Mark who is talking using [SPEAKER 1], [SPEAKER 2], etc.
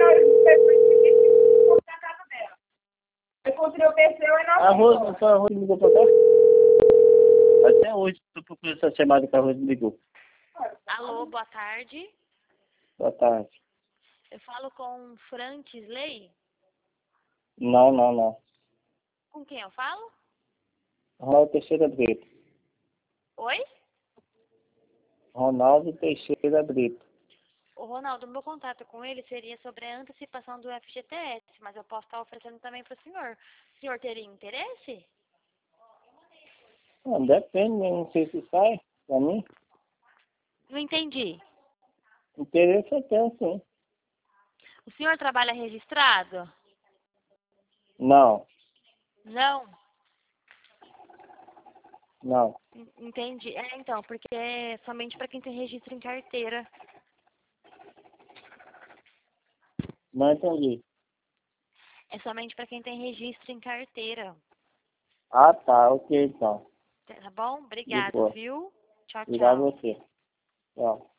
[SPEAKER 1] A Rose, só a Rose me ligou pra cá. Até hoje, tô procurando essa chamada que a Rose me ligou.
[SPEAKER 2] Alô, boa tarde.
[SPEAKER 1] Boa tarde.
[SPEAKER 2] Eu falo com Francis Lei?
[SPEAKER 1] Não.
[SPEAKER 2] Com quem eu falo?
[SPEAKER 1] Ronaldo Teixeira Brito.
[SPEAKER 2] Oi?
[SPEAKER 1] Ronaldo Teixeira Brito.
[SPEAKER 2] O Ronaldo, meu contato com ele seria sobre a antecipação do FGTS, mas eu posso estar oferecendo também para o senhor. O senhor teria interesse?
[SPEAKER 1] Depende, não sei se sai pra mim.
[SPEAKER 2] Não entendi.
[SPEAKER 1] Interesse eu tenho, sim.
[SPEAKER 2] O senhor trabalha registrado?
[SPEAKER 1] Não.
[SPEAKER 2] Entendi. Então, porque é somente para quem tem registro em carteira.
[SPEAKER 1] Não entendi.
[SPEAKER 2] É somente para quem tem registro em carteira.
[SPEAKER 1] Ah, tá. Ok, então.
[SPEAKER 2] Tá bom?
[SPEAKER 1] De
[SPEAKER 2] Obrigado,
[SPEAKER 1] boa.
[SPEAKER 2] viu? Tchau,
[SPEAKER 1] Obrigado
[SPEAKER 2] tchau.
[SPEAKER 1] a você. Tchau.